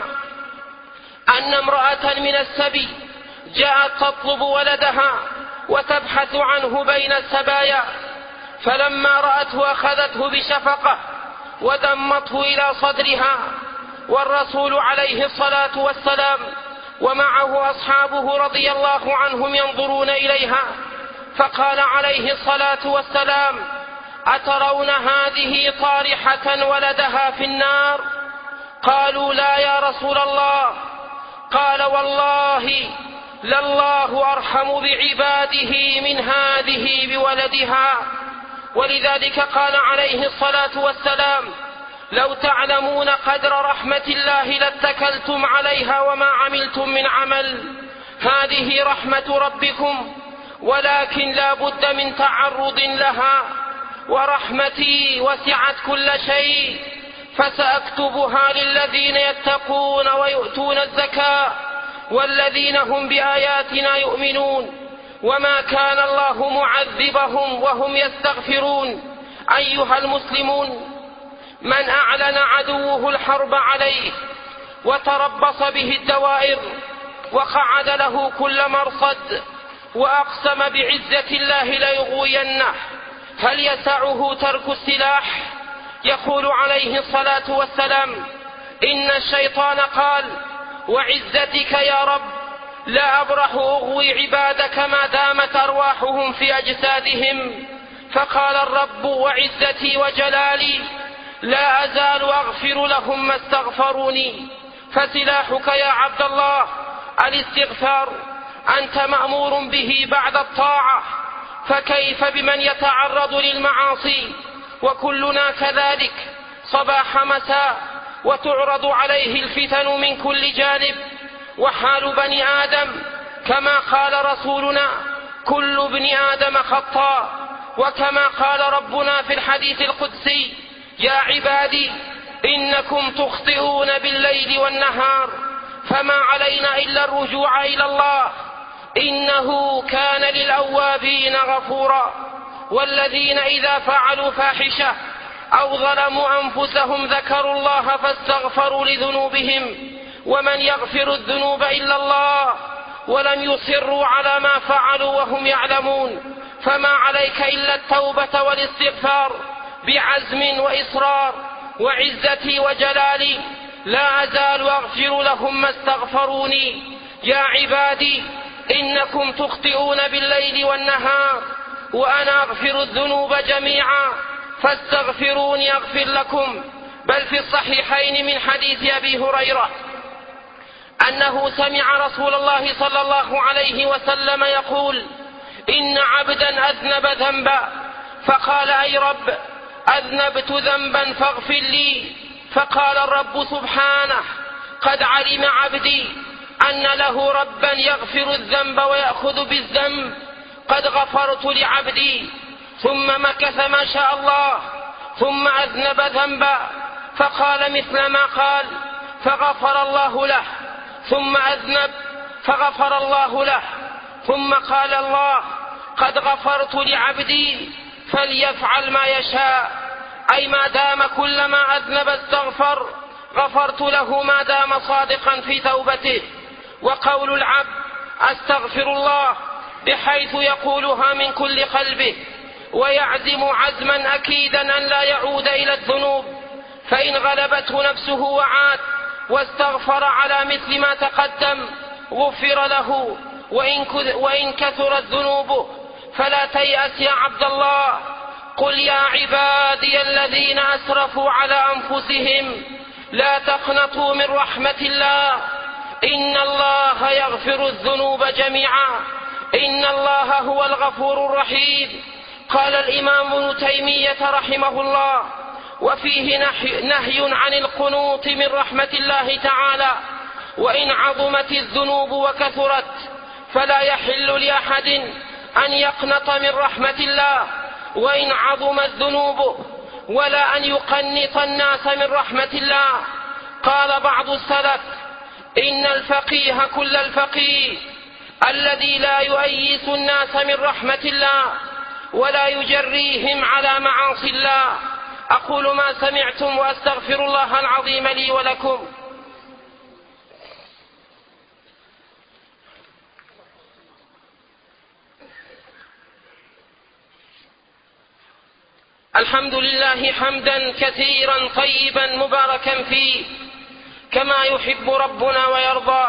أن امرأة من السبي جاءت تطلب ولدها وتبحث عنه بين السبايا، فلما رأته أخذته بشفقة ودمته إلى صدرها، والرسول عليه الصلاة والسلام ومعه أصحابه رضي الله عنهم ينظرون إليها، فقال عليه الصلاة والسلام: أترون هذه طارحة ولدها في النار؟ قالوا: لا يا رسول الله. قال: والله لله أرحم بعباده من هذه بولدها. ولذلك قال عليه الصلاة والسلام: لو تعلمون قدر رحمة الله لاتكلتم عليها وما عملتم من عمل. هذه رحمة ربكم، ولكن لا بد من تعرض لها. ورحمتي وسعت كل شيء، فسأكتبها للذين يتقون ويؤتون الزكاة والذين هم بآياتنا يؤمنون، وما كان الله معذبهم وهم يستغفرون. أيها المسلمون، من أعلن عدوه الحرب عليه وتربص به الدوائر وقعد له كل مرصد وأقسم بعزة الله ليغوينه، هل يسعه ترك السلاح؟ يقول عليه الصلاة والسلام: إن الشيطان قال: وعزتك يا رب لا أبرح أغوي عبادك ما دامت أرواحهم في أجسادهم. فقال الرب: وعزتي وجلالي لا أزال أغفر لهم ما استغفروني. فسلاحك يا عبد الله الاستغفار، أنت مأمور به بعد الطاعة، فكيف بمن يتعرض للمعاصي وكلنا كذلك صباح مساء وتعرض عليه الفتن من كل جانب. وحال بني آدم كما قال رسولنا: كل ابن آدم خطاء. وكما قال ربنا في الحديث القدسي: يا عبادي إنكم تخطئون بالليل والنهار، فما علينا إلا الرجوع إلى الله، إنه كان للأوابين غفورا. والذين إذا فعلوا فاحشة أو ظلموا أنفسهم ذكروا الله فاستغفروا لذنوبهم، ومن يغفر الذنوب إلا الله، ولم يصروا على ما فعلوا وهم يعلمون. فما عليك إلا التوبة والاستغفار بعزم وإصرار. وعزتي وجلالي لا أزال أغفر لهم ما استغفروني. يا عبادي إنكم تخطئون بالليل والنهار، وأنا أغفر الذنوب جميعا، فاستغفروني أغفر لكم. بل في الصحيحين من حديث أبي هريرة أنه سمع رسول الله صلى الله عليه وسلم يقول: إن عبدا أذنب ذنبا، فقال: أي رب، أذنبت ذنبا فاغفر لي. فقال الرب سبحانه: قد علم عبدي أن له ربا يغفر الذنب ويأخذ بالذنب، قد غفرت لعبدي. ثم مكث ما شاء الله، ثم أذنب ذنبا فقال مثل ما قال، فغفر الله له. ثم أذنب فغفر الله له. ثم قال الله: قد غفرت لعبدي فليفعل ما يشاء، أي ما دام كلما أذنب استغفر غفرت له ما دام صادقا في توبته. وقول العبد أستغفر الله بحيث يقولها من كل قلبه ويعزم عزما أكيدا أن لا يعود إلى الذنوب، فإن غلبته نفسه وعاد واستغفر على مثل ما تقدم غفر له، وإن كثرت ذنوبه. فلا تيأس يا عبد الله. قل: يا عبادي الذين أسرفوا على أنفسهم لا تقنطوا من رحمة الله، إن الله يغفر الذنوب جميعا، إن الله هو الغفور الرحيم. قال الإمام ابن تيمية رحمه الله: وفيه نهي عن القنوط من رحمة الله تعالى، وإن عظمت الذنوب وكثرت فلا يحل لأحد أن يقنط من رحمة الله وإن عظمت ذنوبه، ولا أن يقنط الناس من رحمة الله. قال بعض السلف: إن الفقيه كل الفقيه الذي لا يؤيس الناس من رحمة الله ولا يجريهم على معاصي الله. أقول ما سمعتم وأستغفر الله العظيم لي ولكم. الحمد لله حمدا كثيرا طيبا مباركا فيه كما يحب ربنا ويرضى،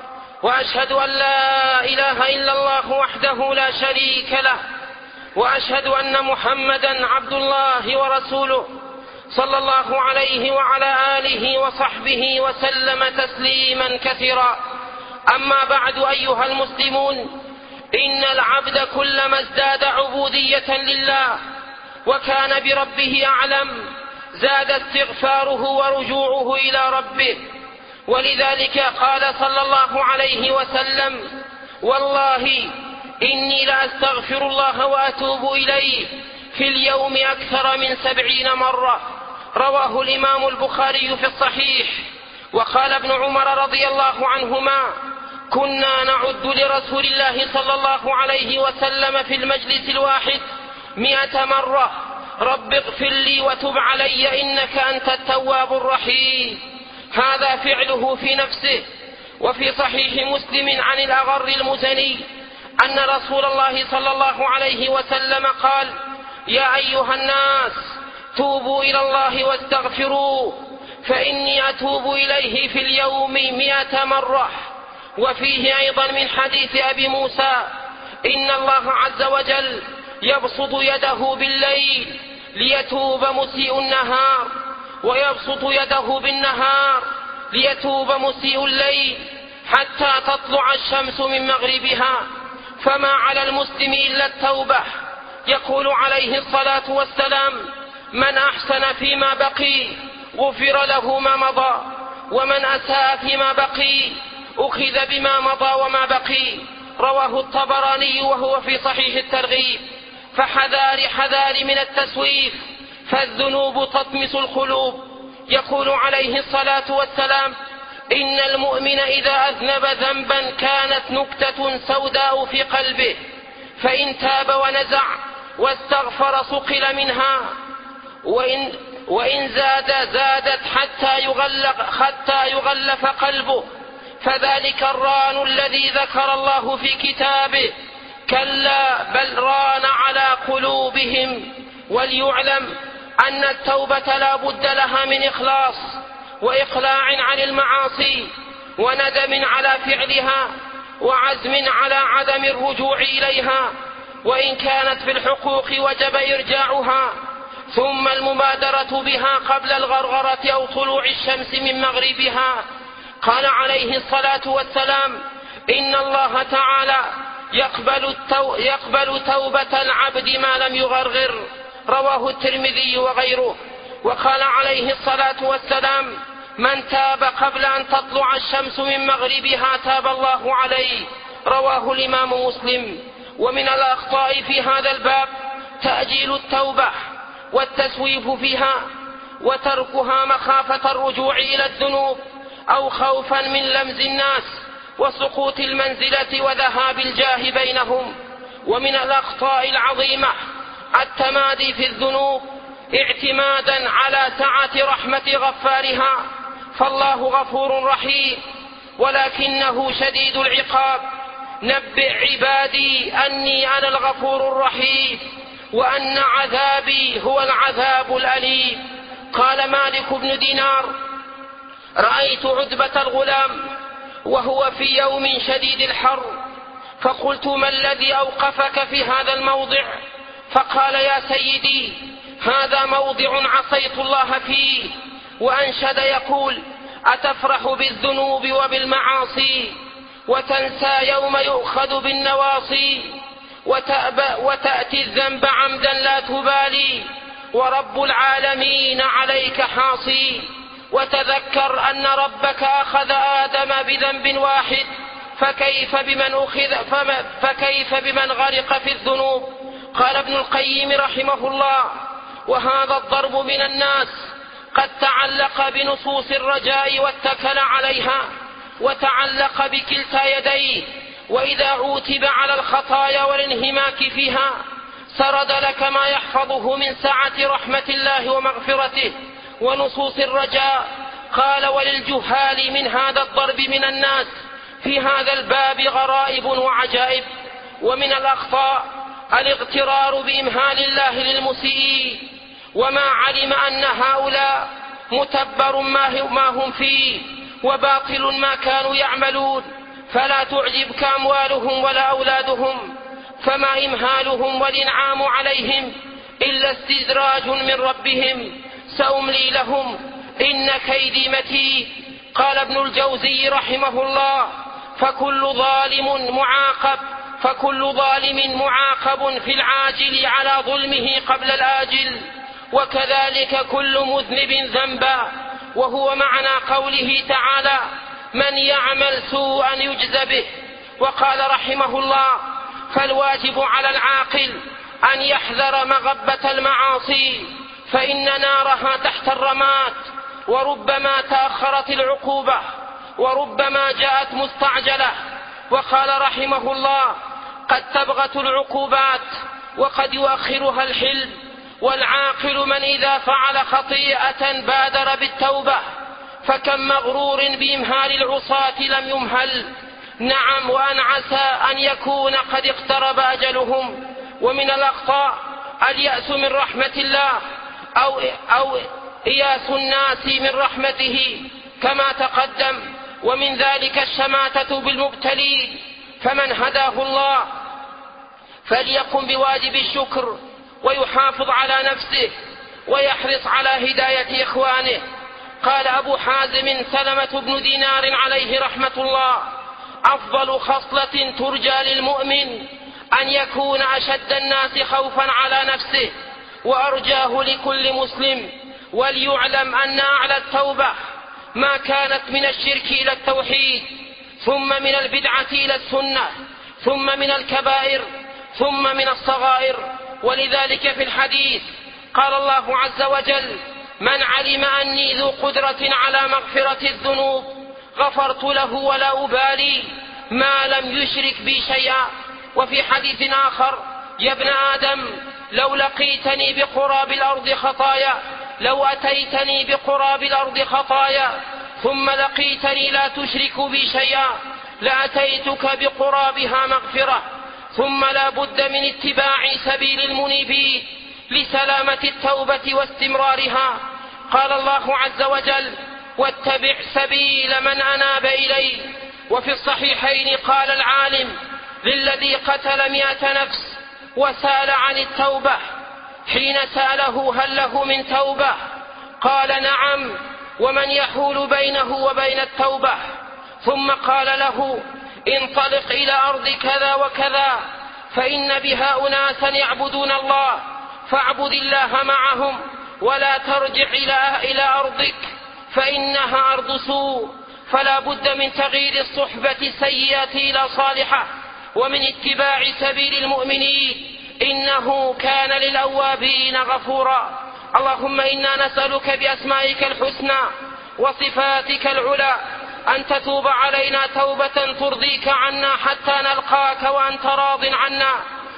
وأشهد أن لا إله إلا الله وحده لا شريك له، وأشهد أن محمدا عبد الله ورسوله صلى الله عليه وعلى آله وصحبه وسلم تسليما كثيرا. أما بعد أيها المسلمون، إن العبد كلما ازداد عبودية لله وكان بربه أعلم زاد استغفاره ورجوعه إلى ربه، ولذلك قال صلى الله عليه وسلم: والله إني لأستغفر الله وأتوب إليه في اليوم أكثر من 70 مرة. رواه الإمام البخاري في الصحيح. وقال ابن عمر رضي الله عنهما: كنا نعد لرسول الله صلى الله عليه وسلم في المجلس الواحد 100 مرة: رب اغفر لي وتب علي إنك أنت التواب الرحيم. هذا فعله في نفسه. وفي صحيح مسلم عن الأغر المزني أن رسول الله صلى الله عليه وسلم قال: يا أيها الناس توبوا إلى الله واستغفروه فإني أتوب إليه في اليوم 100 مرة. وفيه أيضا من حديث أبي موسى: إن الله عز وجل يبسط يده بالليل ليتوب مسيء النهار، ويبسط يده بالنهار ليتوب مسيء الليل حتى تطلع الشمس من مغربها، فما على المسلم إلا التوبة. يقول عليه الصلاة والسلام: من أحسن فيما بقي غفر له ما مضى، ومن أساء فيما بقي أخذ بما مضى وما بقي. رواه الطبراني وهو في صحيح الترغيب. فحذار من التسويف، فالذنوب تطمس القلوب. يقول عليه الصلاة والسلام: إن المؤمن إذا أذنب ذنبا كانت نكتة سوداء في قلبه، فإن تاب ونزع واستغفر صقل منها، وإن زادت حتى يغلف قلبه، فذلك الران الذي ذكر الله في كتابه: كلا بل ران على قلوبهم. وليعلم أن التوبة لا بد لها من إخلاص وإقلاع عن المعاصي وندم على فعلها وعزم على عدم الرجوع إليها، وإن كانت في الحقوق وجب إرجاعها، ثم المبادرة بها قبل الغرغرة أو طلوع الشمس من مغربها. قال عليه الصلاة والسلام: إن الله تعالى يقبل توبة العبد ما لم يغرغر. رواه الترمذي وغيره. وقال عليه الصلاة والسلام: من تاب قبل أن تطلع الشمس من مغربها تاب الله عليه. رواه الإمام مسلم. ومن الأخطاء في هذا الباب تأجيل التوبة والتسويف فيها وتركها مخافة الرجوع إلى الذنوب أو خوفا من لمز الناس وسقوط المنزلة وذهاب الجاه بينهم. ومن الأخطاء العظيمة التمادي في الذنوب اعتمادا على سعة رحمة غفارها، فالله غفور رحيم ولكنه شديد العقاب. نبئ عبادي أني أنا الغفور الرحيم وأن عذابي هو العذاب الأليم. قال مالك بن دينار: رأيت عتبة الغلام وهو في يوم شديد الحر، فقلت: ما الذي أوقفك في هذا الموضع؟ فقال: يا سيدي، هذا موضع عصيت الله فيه. وأنشد يقول: أتفرح بالذنوب وبالمعاصي وتنسى يوم يؤخذ بالنواصي، وتأتي الذنب عمدا لا تبالي، ورب العالمين عليك حاصي. وتذكر أن ربك أخذ آدم بذنب واحد فكيف بمن غرق في الذنوب. قال ابن القيم رحمه الله: وهذا الضرب من الناس قد تعلق بنصوص الرجاء واتكل عليها وتعلق بكلتا يديه، وإذا عوتب على الخطايا والانهماك فيها سرد لك ما يحفظه من سعة رحمة الله ومغفرته ونصوص الرجاء. قال: وللجهال من هذا الضرب من الناس في هذا الباب غرائب وعجائب. ومن الأخطاء الاغترار بإمهال الله للمسيئين، وما علم أن هؤلاء متبر ما هم فيه وباطل ما كانوا يعملون، فلا تعجبك أموالهم ولا أولادهم، فما إمهالهم والإنعام عليهم إلا استدراج من ربهم، سأملي لهم إن كيدي متين. قال ابن الجوزي رحمه الله: فكل ظالم معاقب في العاجل على ظلمه قبل الآجل، وكذلك كل مذنب ذنبا. وهو معنى قوله تعالى: من يعمل سوءا يجز به. وقال رحمه الله: فالواجب على العاقل أن يحذر مغبة المعاصي، فإن نارها تحت الرماد، وربما تأخرت العقوبة وربما جاءت مستعجلة. وقال رحمه الله: قد تبغت العقوبات وقد يؤخرها الحلم، والعاقل من إذا فعل خطيئة بادر بالتوبة، فكم مغرور بإمهال العصاة لم يمهل. نعم، وأن عسى أن يكون قد اقترب أجلهم. ومن الأخطاء اليأس من رحمة الله أو إياس الناس من رحمته كما تقدم، ومن ذلك الشماتة بالمبتلين. فمن هداه الله فليقم بواجب الشكر ويحافظ على نفسه ويحرص على هداية إخوانه. قال أبو حازم سلمة بن دينار عليه رحمة الله: أفضل خصلة ترجى للمؤمن أن يكون أشد الناس خوفا على نفسه وأرجاه لكل مسلم. وليعلم أن أعلى التوبة ما كانت من الشرك إلى التوحيد، ثم من البدعة إلى السنة، ثم من الكبائر، ثم من الصغائر. ولذلك في الحديث قال الله عز وجل: من علم أني ذو قدرة على مغفرة الذنوب غفرت له ولا أبالي ما لم يشرك بي شيئا. وفي حديث آخر: يا ابن آدم لو لقيتني بقراب الأرض خطايا، لو أتيتني بقراب الأرض خطايا ثم لقيتني لا تشرك بي شيئا لأتيتك بقرابها مغفرة. ثم لا بد من اتباع سبيل المنيبين لسلامة التوبة واستمرارها. قال الله عز وجل: واتبع سبيل من أناب إلي. وفي الصحيحين قال العالم للذي قتل 100 نفس وسأل عن التوبة، حين سأله: هل له من توبة؟ قال: نعم، ومن يحول بينه وبين التوبة؟ ثم قال له: انطلق إلى أرض كذا وكذا فإن بها أناسا يعبدون الله، فاعبد الله معهم ولا ترجع إلى أرضك فإنها أرض سوء. فلا بد من تغيير الصحبة السيئة إلى صالحة، ومن اتباع سبيل المؤمنين، إنه كان للأوابين غفورا. اللهم إنا نسألك بأسمائك الحسنى وصفاتك العلى أن تتوب علينا توبة ترضيك عنا حتى نلقاك وأنت راض عنا.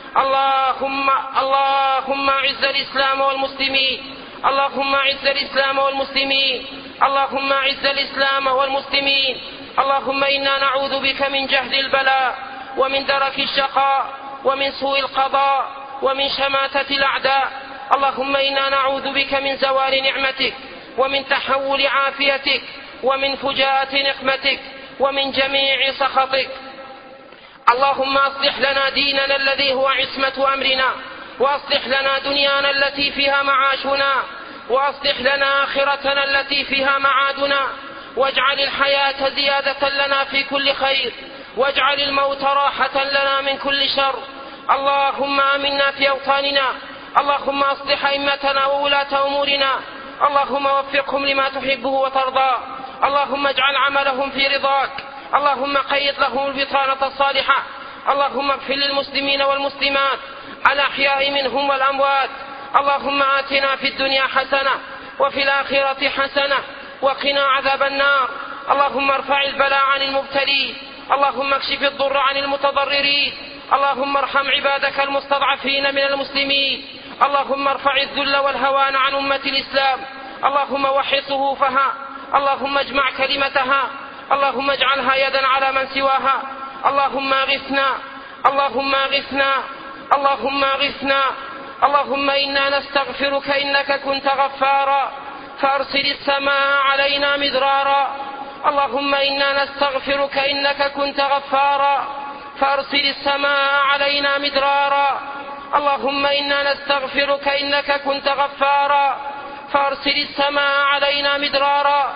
اللهم أعز الإسلام والمسلمين، اللهم أعز الإسلام والمسلمين، اللهم أعز الإسلام والمسلمين. اللهم إنا نعوذ بك من جهد البلاء ومن درك الشقاء ومن سوء القضاء ومن شماتة الأعداء. اللهم إنا نعوذ بك من زوال نعمتك ومن تحول عافيتك ومن فجاءة نقمتك ومن جميع سخطك. اللهم أصلح لنا ديننا الذي هو عصمة أمرنا، وأصلح لنا دنيانا التي فيها معاشنا، وأصلح لنا آخرتنا التي فيها معادنا، واجعل الحياة زيادة لنا في كل خير، واجعل الموت راحة لنا من كل شر. اللهم آمنا في أوطاننا، اللهم أصلح أئمتنا وولاة أمورنا، اللهم وفقهم لما تحبه وترضى، اللهم اجعل عملهم في رضاك، اللهم قيض لهم البطانة الصالحة. اللهم اغفر للمسلمين والمسلمات الأحياء منهم والأموات. اللهم آتنا في الدنيا حسنة وفي الآخرة حسنة وقنا عذاب النار. اللهم ارفع البلاء عن المبتلين. اللهم اكشف الضر عن المتضررين. اللهم ارحم عبادك المستضعفين من المسلمين. اللهم ارفع الذل والهوان عن أمة الإسلام. اللهم وحد صفوفها. اللهم اجمع كلمتها. اللهم اجعلها يدا على من سواها. اللهم اغثنا. اللهم اغثنا. اللهم اغثنا. اللهم إنا نستغفرك إنك كنت غفارا فأرسل السماء علينا مدرارا. اللهم إنا نستغفرك إنك كنت غفارا فأرسل السماء علينا مدرارا. اللهم إنا نستغفرك إنك كنت غفارا فأرسل السماء علينا مدرارا.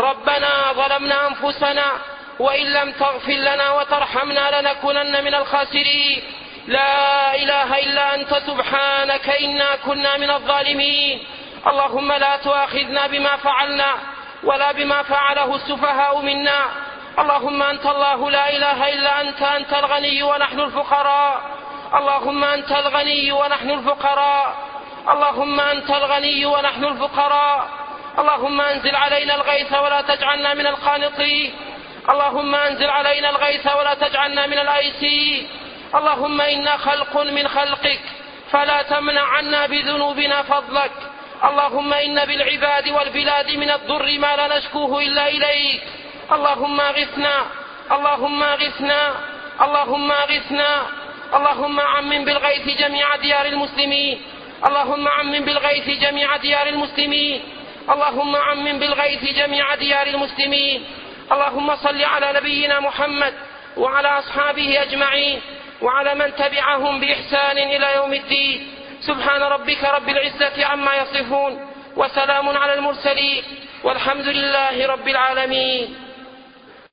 ربنا ظلمنا أنفسنا وإن لم تغفر لنا وترحمنا لنكونن من الخاسرين. لا إله إلا أنت سبحانك إنا كنا من الظالمين. اللهم لا تؤاخذنا بما فعلنا ولا بما فعله السفهاء منا. اللهم أنت الله لا إله إلا أنت الغني ونحن الفقراء. اللهم أنت الغني ونحن الفقراء. اللهم أنت الغني ونحن الفقراء. اللهم أنزل علينا الغيث ولا تجعلنا من القانطين. اللهم أنزل علينا الغيث ولا تجعلنا من الآيسين. اللهم إنا خلق من خلقك فلا تمنع عنا بذنوبنا فضلك. اللهم إن بالعباد والبلاد من الضر ما لا نشكوه إلا إليك. اللهم اغثنا. اللهم اغثنا. اللهم اغثنا. اللهم عمم بالغيث جميع ديار المسلمين. اللهم عمم بالغيث جميع ديار المسلمين. اللهم عمم بالغيث جميع ديار المسلمين. اللهم صل على نبينا محمد وعلى أصحابه أجمعين وعلى من تبعهم بإحسان إلى يوم الدين. سبحان ربك رب العزة عما يصفون وسلام على المرسلين والحمد لله رب العالمين.